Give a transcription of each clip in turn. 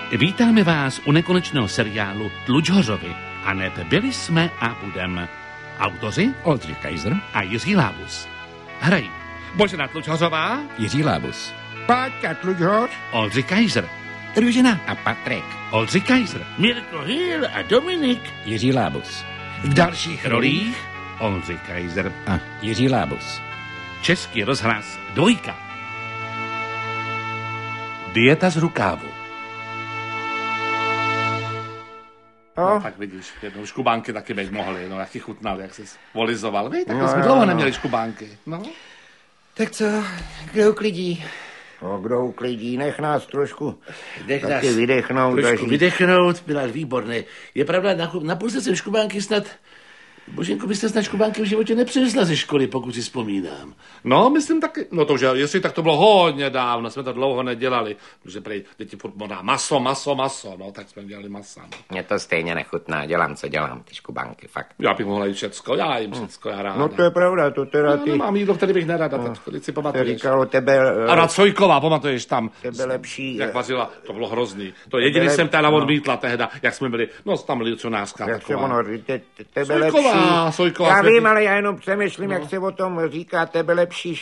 Vítáme vás u nekonečného seriálu Tlučhořovi. A neb byli jsme a budeme. Autoři Oldřich Kaiser a Jiří Lábus. Hrají Božena Tlučhořová, Jiří Lábus, Páťa Tlučhoř, Oldřich Kaiser, Růžena a Patrik, Oldřich Kaiser, Mirko Hýl a Dominik. Jiří Lábus. V dalších rolích Oldřich Kaiser A Jiří Lábus. Český rozhlas 2. Dieta z rukávu. No, tak vidíš, jednou škubánky taky bych mohli, no, jak ti chutnal, jak jsi volizoval. Víš, tak jsme dlouho neměli škubánky, no. Tak co, kdo uklidí? No, kdo uklidí, nech nás trošku Nech taky nás vydechnout. trošku vydechnout, byla výborné. Je pravda, napustil jsem škubánky snad... Boženko, byste snad škubánky v životě nepřinesla ze školy, pokud si vzpomínám. No, myslím taky, no to, že jestli tak to bylo hodně dávno, jsme to dlouho nedělali, protože prej děti furt modá maso, no, tak jsme dělali masa. No. Mně to stejně nechutná, dělám, co dělám, ty škubánky, fakt. Já bych mohla jít všecko, já jim všecko, já ráda. No to je pravda, to teda No, ty... nemám jídlo, který bych nerada, teď si To pamatuješ. říkalo tebe... A Racojková, pamatuješ tam? Tebe lepší... Jak vařila, to bylo hrozný. To jediný jsem teda odmítla tehda, jak jsme byli, no tam milicionářská Jak se taková. ono, tebe Sojková, lepší... Sojková. Já vím, ale já jenom přemýšlím, jak se o tom říká, tebe lepší...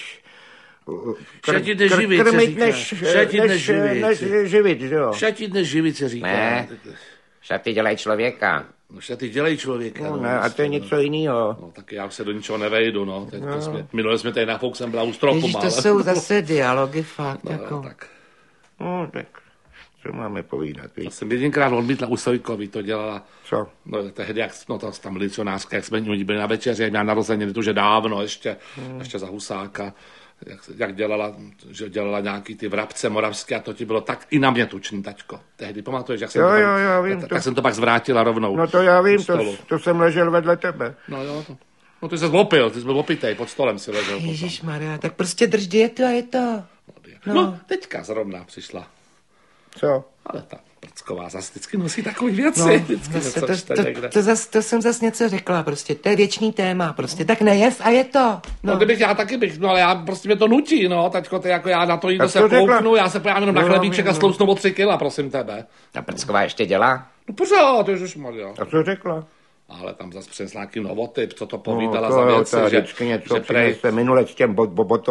Šatit než živit, se krmit říká. než Šatit než živit. než živit, že jo? Šatit než živit se říká. Ne, šaty dělají člověka. No, šaty dělají člověka. No, ne, a to je něco jiného. No, tak já už se do ničeho nevejdu, no. Teď to jsme, minule jsme tady na fouk, jsem byla u stropu, Ježíš, to mále. jsou zase dialogy, fakt, No, jako. tak. No, tak co máme povídat, Já víš? jsem jedinkrát odmítla u Sojkovi, to dělala, Co? no tehdy, jak, no to tam milicionářka, jak jsme oni byli na večeři, jak měla narozeniny, to už je dávno, ještě za Husáka, jak dělala, že dělala nějaký ty vrabce moravské a to ti bylo tak i na mě tučný, taťko. Tehdy pamatuješ, jak jsem Jo, to, jo, já vím tak, to. jak jsem to pak zvrátila rovnou. No to já vím, u stolu. to jsem ležel vedle tebe. No jo, to. No ty jsi opil, ty jsi byl opitej, pod stolem si ležel. potom. Ježíš Maria, tak prostě drž dietu a je to. No, teďka zrovna přišla. Co? Ale ta Prcková zase vždycky nosí takový věci. No, vždycky zase něco čte někde. to jsem zase něco řekla, prostě, to je věčný téma, prostě, tak nejez a je to. No, kdybych já taky bych, no ale já prostě mě to nutí, no, taťko, ty jako já na to jídlo Tak se to řekla. kouknu, já se pojďám jenom na No, chlebíček a no. slousnu o 3 kila, prosím tebe. Ta Prcková ještě dělá? No pořád, ježišmarja. A co řekla? Ale tam zase přes nějaký novotyp, co to povídala No, za to, věci, ta že, vždycky něco že prej, přinese minule s těm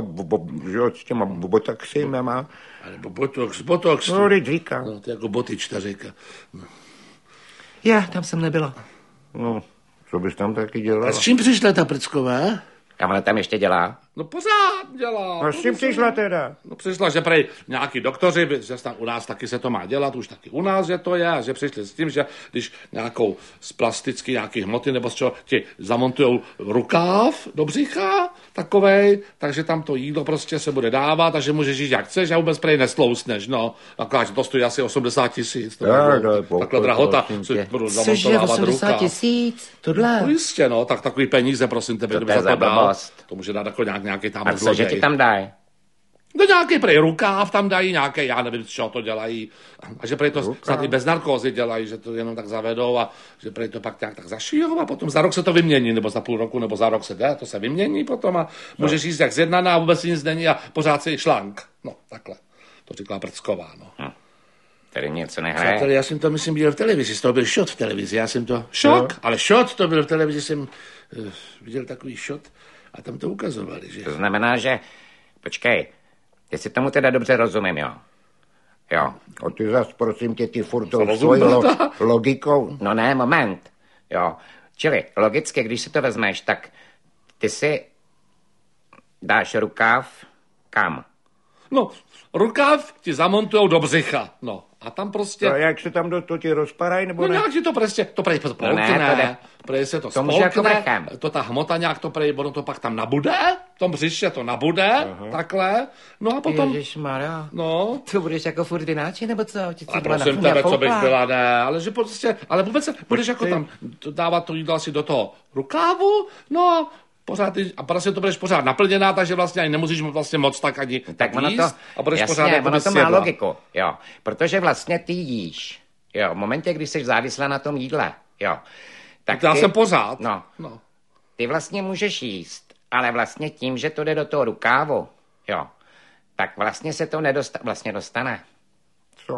s těma botoxima. Ale botox. No, teď říká. No, to jako botič, ta říká. No. Já, tam jsem nebyla. No, co bys tam taky A dělala? s čím přišla ta Prcková? A ona tam ještě dělá? no pořád dělá. A s čím přišla teda? No přišla, že prej nějaký doktoři, že tam u nás taky se to má dělat, už taky u nás, že to je, a že přišli s tím, že když nějakou z plasticky nějaký hmoty nebo z čeho ti zamontujou rukáv do břicha, takovej, takže tam to jídlo prostě se bude dávat a že můžeš jít jak chceš a vůbec prej neslousneš, no. Akorát, že to stojí asi 80 000. to je Takhle drahota, prosím si tě. budu Cože, zamontovávat 80 rukáv. 000? Tohle? No jistě, no, tak takový peníze, prosím tebe, To kdyby je za to za dal, blbost. to může dát jako nějaký tam A cože ti tam dají? No nějaký prej rukáv tam dají, nějaký, já nevím, z čeho to dělají. A že prej to snad i bez narkózy dělají, že to jenom tak zavedou a že prej to pak nějak tak zašijou a potom za rok se to vymění, nebo za půl roku, nebo za rok se jde, to se vymění potom a můžeš jíst jak zjednaná a vůbec nic není a pořád si šlank. No, takhle. To říkala Prcková, no. Tady něco nehraje. Přátelé, já jsem to, myslím, viděl v televizi, z toho byl shot v televizi, já jsem to... Šok? Ale shot to byl v televizi, jsem viděl takový shot a tam to ukazovali, že... To znamená, že... Počkej, jestli tomu teda dobře rozumím, jo? Jo. A ty zas, prosím tě, ty furt tou rozumím, svojí brata. logikou. No ne, moment. Jo. Čili logicky, když si to vezmeš, tak ty si dáš rukáv kam? No, rukáv ti zamontujou do břicha, no. A tam prostě... A jak se tam to ti rozparají, nebo No ne? nějak ti to prostě, to prej spolkne, ne, to jde. prej se to To může jako spolkne, vrchem. to ta hmota nějak to prej, ono to pak tam nabude, v tom břiše to nabude, takhle, no a potom, Ježišmarja. no, To budeš jako furt vynáči, nebo co? Ti a prosím tebe, co bych byla, ne, ale že prostě, ale vůbec se, budeš jako tam dávat to jídlo asi do toho rukávu, no a pořád, a prostě to budeš pořád naplněná, takže vlastně ani nemusíš vlastně moc tak ani Tak ono to, jíst a budeš jasně, pořád jako ono to má sjedla. logiku, jo. Protože vlastně ty jíš, jo, v momentě, kdy jsi závislá na tom jídle, jo. Tak Já ty, jsem pořád. No, No. ty vlastně můžeš jíst, ale vlastně tím, že to jde do toho rukávu, jo, tak vlastně se to vlastně dostane. Co?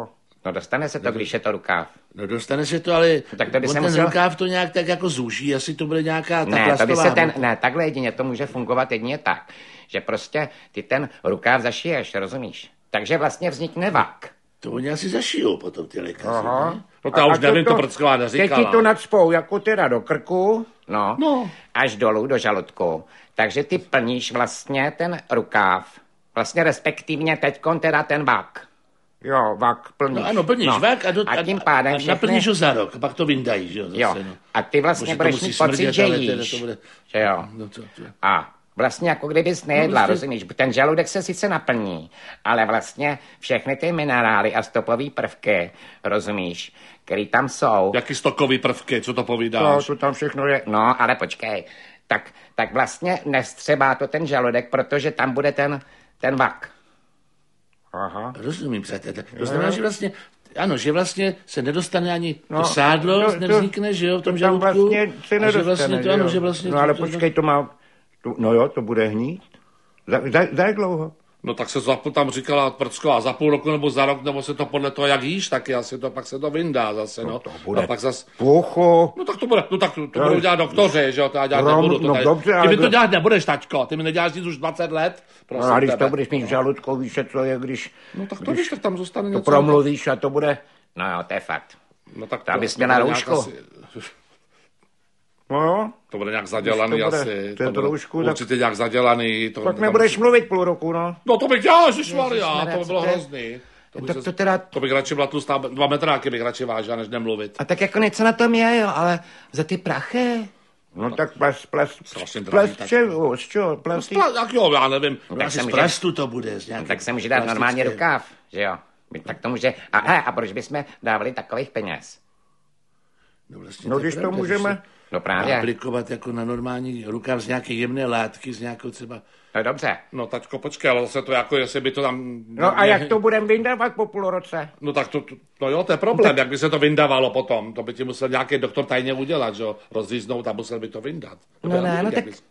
No dostane se to, když je to rukáv. No dostane se to, ale Tak to by se ten musel- rukáv to nějak tak jako zúží, asi to bude nějaká ta Ne, to by plastová se ten, hmota. ne, takhle jedině to může fungovat jedině tak, že prostě ty ten rukáv zašiješ, rozumíš? Takže vlastně vznikne vak. To oni asi zašijou potom ty lékaři. Aha. Ne? No to já už nevím, to Prcková Teď neříkala. ti to nacpou jako teda do krku, No. až dolů do žaludku. Takže ty plníš vlastně ten rukáv, vlastně respektivně teďkon teda ten vak. Jo, vak plníš. No ano, plníš vak a tím pádem všechny... naplníš ho za rok, a pak to vyndají, že jo, zase, Jo, no. a ty vlastně Bože, to budeš musí mít pocit, smrdět, že ale teda jíš. to bude- Že jo. No to. A vlastně jako kdybys nejedla, prostě- rozumíš? Ten žaludek se sice naplní, ale vlastně všechny ty minerály a stopové prvky, rozumíš, který tam jsou. Jaký stokový prvky, co to povídáš? To tam všechno je. No, ale počkej. Tak vlastně nevstřebá to ten žaludek, protože tam bude ten vak. Aha. Rozumím, přátelé. To znamená, že vlastně, ano, že vlastně se nedostane ani to sádlo, nevznikne, že jo, v tom žaludku. Vlastně se A že nedostane, vlastně to, ano, že vlastně... No ale počkej, to má... No jo, to bude hnít. Za jak dlouho? No tak se tam říkala Prcková za půl roku nebo za rok, nebo se to podle toho, jak jíš, tak asi to, pak se to vyndá zase, no. To bude A pak zase... pucho. No tak to bude, to budou dělat doktoři, že jo, to já dělat Rom, nebudu. To no tady. dobře, Ty ale mi to kdo- dělat nebudeš, taťko, ty mi neděláš nic už 20 let, prosím No a když tebe. to budeš mít v žaludku, víš, co je, když No tak to víš, tak tam zůstane to něco. promluvíš a to bude... No jo, to je fakt. No tak To abys to měla bude roušku. nějak asi- No jo, To bude nějak zadělaný to bude, asi. to je bude trošku, tak- určitě nějak zadělaný. To, tak nebudeš mluvit půl roku, no. No to bych dělal, ježišmarja, Ježišmarja, to by bylo co to je? hrozný. Tak to teda- To bych radši byla tlustá, 2 metráky bych radši vážila, než nemluvit. A tak jako něco na tom je, jo, ale za ty prachy... No tak Strašně drahý, tak- z čeho? Plastik? Tak jo, já nevím. tak Asi se z může- plastu to bude. Z nějaký Tak se může dát normálně plastické. rukáv, že jo? Tak to může... A proč bychom dávali takových peněz? No, vlastně No je když to pravda, můžeme... že No se právě. aplikovat jako na normální rukáv z nějaké jemné látky, z nějakou třeba... No dobře. No tačko, počkej, ale zase to jako, jestli by to tam... No a jak to budeme vyndávat po půl roce? No tak no jo, to je problém, jak by se to vyndávalo potom. To by ti musel nějaký doktor tajně udělat, že jo? Rozříznout a musel by to vyndat. To No já ne, nevím, no jak tak- bys-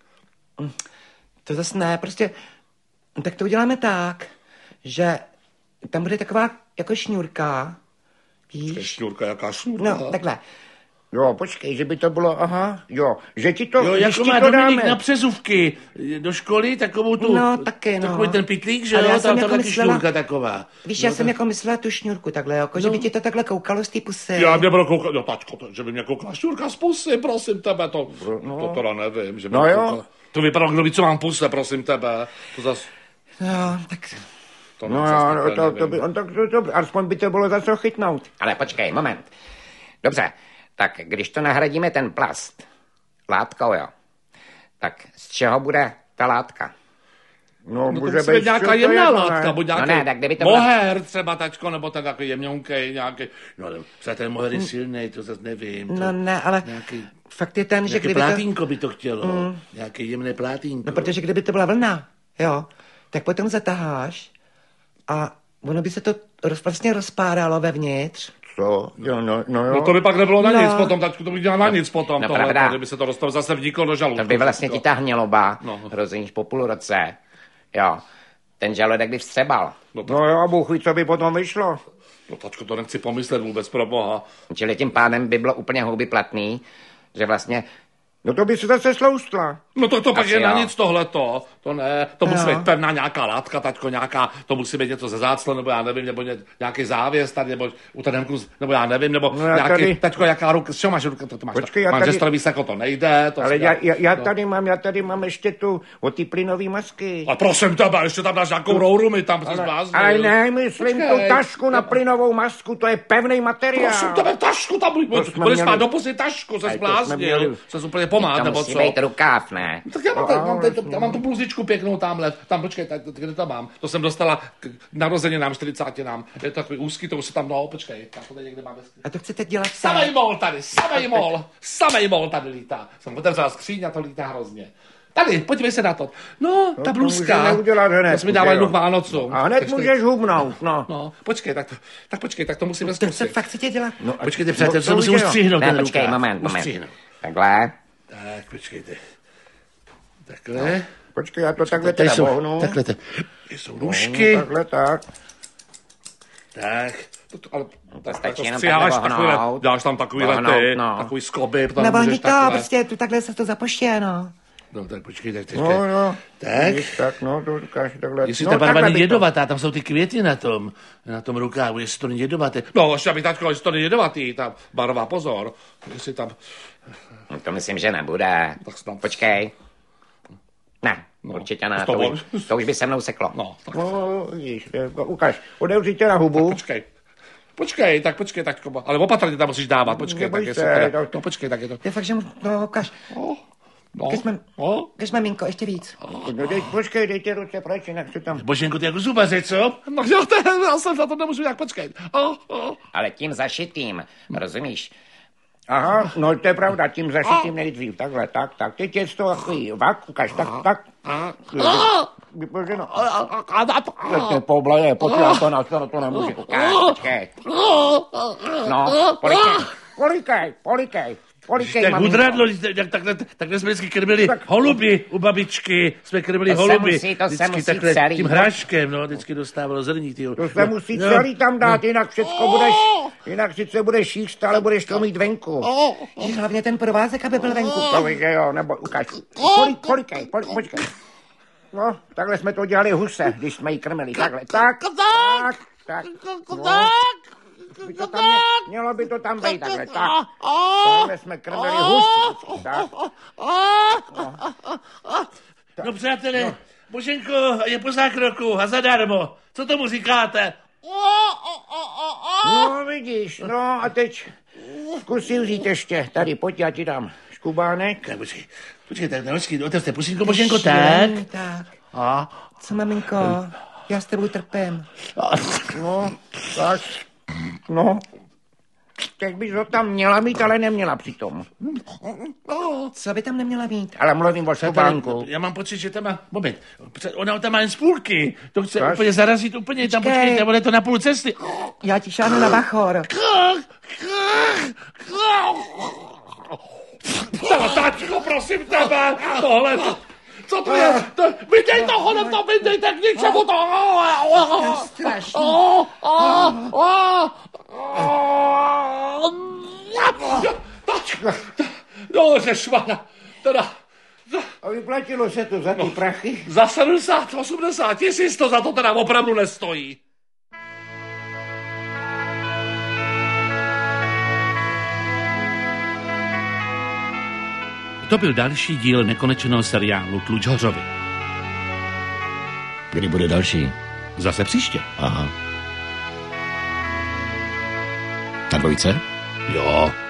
To zase ne, prostě... No, tak to uděláme tak, že tam bude taková jako šňůrka, víš? Šňůrka, jaká šňůrka? No, takhle. Jo, počkej, že by to bylo, aha, jo, že ti to, Jo, když jako ti má to Dominik dáme. na přezůvky do školy, takovou tu... No, taky, no. Takový ten pitlík, že Ale jo, já jsem tam jako taky myslela- šňůrka taková. Víš, No, já jsem jako myslela tu šňůrku takhle, jako, že by ti to takhle koukalo z té pusy. Já mě budu koukat, no tačko, že by mě koukala šňůrka z pusy, prosím tebe, to teda nevím, že by No mě jo. koukala. To vypadá, kdo ví, co mám puse, prosím tebe. To zas... No, tak... To No zas jo, takhle to by, nevím. on tak to, aspoň by to bylo za co chytnout. Ale počkej, moment. Dobře, tak když to nahradíme ten plast látkou, jo, tak z čeho bude ta látka? No, No to může musí být být nějaká co to jemná je, no, látka, ne? buď nějaký No ne, tak kdyby to byla- moher třeba, tačko, nebo ten takový jemňonkej, nějaký, no ale třeba ten moher je silný, to zase nevím. No ne, ale Nějaký, fakt je ten, že nějaký kdyby to... plátínko by to chtělo, nějaký jemné plátínko. No, protože kdyby to byla vlna, jo, tak potom zataháš a ono by se to vlastně rozpáralo vevnitř. Co? Jo, no jo. No to by pak nebylo na No. nic potom, tačku, to by dělalo na nic potom, no tohle, pravda. kdyby se to dostalo zase vniklo do žaludku. To by vlastně ti ta hněloba, No. rozumíš, po půl roce, jo, ten žaludek by vstřebal. No jo, Bůh ví, co by potom vyšlo. No tačko, to nechci pomyslet vůbec, pro boha. Čili tím pádem by bylo úplně houby platný, že vlastně, No to by se zase sloustla. No to pak Asi je na jo. nic tohleto, to ne, to musí Jo. být pevná nějaká látka, tačko, nějaká, to musí být něco ze záclo, nebo já nevím, nebo nějaký závěs tady, nebo u tenku, nebo já nevím, nebo No já nějaký, tady- tačko, jaká ruka, co máš ruka, to máš, Počkej, já tady- manžestorový sako, to nejde, to Ale si- já no. tady mám ještě tu od ty plynový masky. A prosím tebe, ještě tam dáš nějakou rouru, mi tam se zbláznil. Ale ne, myslím tu Počkej. tašku na plynovou masku, to je pevný materiál. Prosím tebe, tašku tam, To jsme budeš měli- spát do pusy tašku, se Ale to jsme zbláznil, měli- se úplně pomát, to nebo musí co? být rukáv, ne? Tak já mám tu bluzičku pěknou tamhle, tam počkej, kde to mám? To jsem dostala k narozeninám, 40. Je to takový úzký, to už se tam, no, počkej, já to tady někde mám. A to chcete dělat Samej mol tady, samej mol tady lítá. Jsem otevřela skříň a to lítá hrozně. Tady, podívej se na to. No, ta to bluzka. můžeme udělat hned, To jsme dávali že jo. k Vánocům. A hned Takže- můžeš hubnout, no. No, počkej, tak to musíme To se zkusit. fakt chcete dělat? No, Počkejte, přátel, to to musím už jo. ustřihnout Ne, ten počkej, rukáv. moment. Ustřihnout. Takhle. Tak, počkejte. Takhle. Počkej, já to takhle Tady teda jsou, bohnu. takhle jsou nůžky. Takhle tak. Tak, Ale To stačí jenom stříháš takhle takové, vohnout. dáš tam takovýhle Vohnout, ty, no. takový skoby, tam Nebo můžeš to, takhle. prostě tu takhle se to zapoštěje, no. No tak počkej, tak teďka. No, Tak, tak, no, to říkáš takhle. jestli no, ta barva takhle není by to- jedovatá, tam jsou ty květy na tom rukávu, jestli to není jedovaté. No, ještě aby tačko, jestli to není jedovatý, ta barva, pozor. Jestli tam, No, to myslím, že nebude. Tak snad. Počkej. Ne, určitě ne, to už by se mnou seklo. no, tak No, vidíš, ukáž, odevři tě na hubu. počkej, tačko, ale opatrně tam musíš dávat, počkej, tak Neboj je se, super. tak- No, počkej, tak je to. Je fakt, že no, ukaž. No, Ukaž, ukaž maminko, ještě víc. No, počkej, dejte ruce pryč, jinak se tam... Boženku, ty jako zubaři, co? No, jo, já jsem za to nemůžu nějak počkat. Ale tím zašitým, rozumíš? Aha, no to je pravda, tím zašitím nejdřív, takhle, tak, teď je z toho takový vak, ukaž, tak. Vypoženo. To je poblaje, počkej, to nemůže. Ukáž, počkej. No, Polikej, Tak maminko. hudradlo, takhle jsme vždycky krmili holuby u babičky, jsme krmili To se holuby. musí Vždycky celý, tím no. hráškem, no, vždycky dostávalo zrní, tyjo. To se musí celý tam dát, jinak všecko budeš, jinak sice budeš jíst, ale budeš to mít venku. Hlavně ten provázek, aby byl venku. To víš, že jo, nebo ukáž. Polikej, počkej. No, takhle jsme to dělali huse, když jsme jí krmili, takhle, tak. No. Mělo by to tam být, takhle, tak. Takhle jsme krmili husy, tak. No, přátelé, Boženko je po zákroku a zadarmo. Co tomu říkáte? No, vidíš, no a teď zkus si vzít ještě, tady, pojď, já ti dám škubánek. Tak počkej, tak otevřte pusínko, Boženko, tak. Tak. A, Co, maminko? Já s tebou trpím. No, tak, no. Teď bys ho tam měla mít, ale neměla přitom. Co by tam neměla mít? Ale mluvím o škubánku. já mám pocit, že tam má, moment, ona tam má jen z půlky, to chce Tak. úplně zarazit, úplně tam, Počkej. počkejte, bude to na půl cesty. Já ti šáhnu na bachor. Tačko, prosím tebe, tohle, co to je? Vydej to, honem to, vydejte k ničemu to. Strašný. Tačko, no, žešmana, teda, A vyplatilo se to za ty prachy? za 70-80 tisíc to za to teda opravdu nestojí. To byl další díl nekonečného seriálu Tluč Hořovi. Kdy bude další? Zase příště. Aha. Na dvojce? Jo.